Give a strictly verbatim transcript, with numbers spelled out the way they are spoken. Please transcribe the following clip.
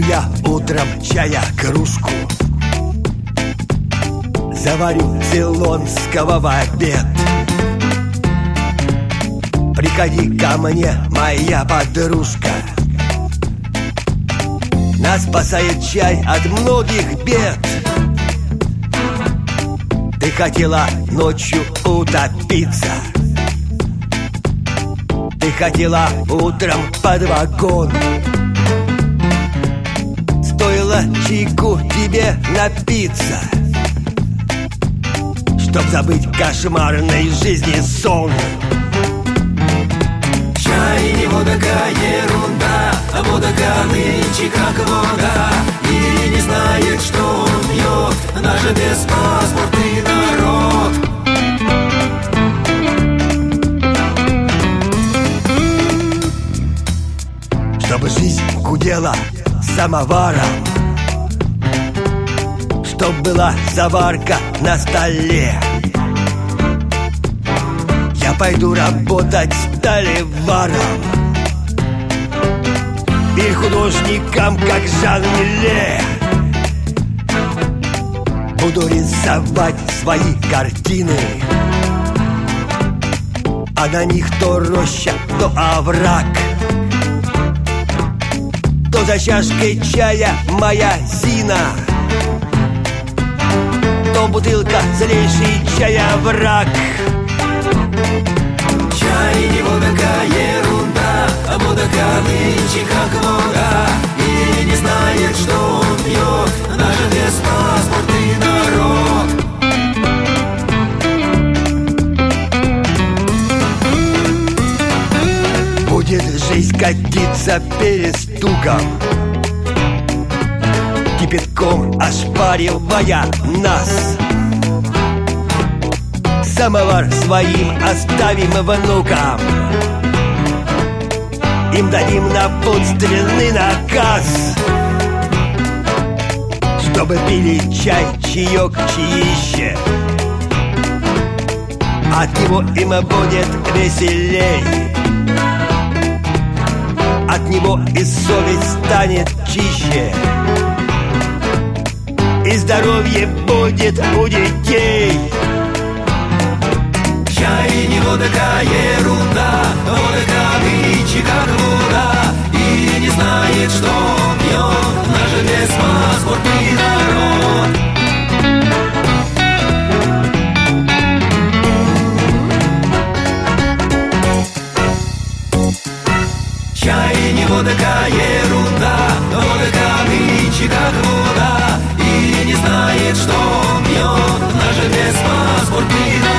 я утром чая кружку, заварю цейлонского в обед. Приходи ко мне, моя подружка, нас спасает чай от многих бед. Ты хотела ночью утопиться, ты хотела утром под вагон. Стоило чайку тебе напиться, чтоб забыть кошмарной жизни сон. Чай не водка, ерунда, а водка нынче как вода. И не знает, что он пьет наш беспаспортный народ. Чтобы жизнь гудела самоваром, чтоб была заварка на столе, я пойду работать сталеваром или художником, как Жан Милле. Буду рисовать свои картины, а на них то роща, то овраг, то за чашкой чая моя Зина, то бутылка злейший чая враг. Чай не водка, ерунда, а водка нынче как вода. И не знает, что он пьет наш беспаспортный народ. Будет жизнь катиться перестуком, кипятком ошпаривая нас. Самовар своим оставим внукам, им дадим напутственный наказ, чтобы пили чай, чаек, чаище. От него им будет веселей, от него и совесть станет чище, и здоровье будет у детей. Чай не водка, ерунда, водка нынче как вода. И не знает, что он пьет наш беспаспортный народ. Чай не водка, ерунда, водка нынче как вода. И не знает, что он пьет наш беспаспортный народ.